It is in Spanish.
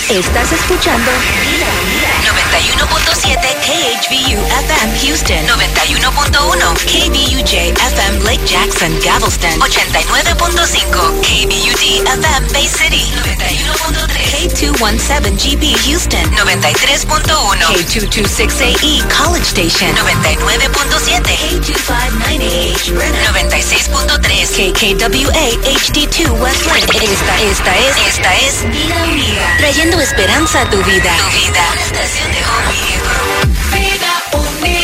Estás escuchando 91.7 KHVU FM Houston, 91.1 KBUJ FM Lake Jackson, Galveston, 89.5 KBUD FM Bay City, 91.3 K217 GB Houston, 93.1 K226AE College Station, 99.7 K259AH Brenham, 96.3 KKWA HD2 Westland. Esta es Vida Unida, trayendo esperanza a tu vida. Una estación de Vida Unida.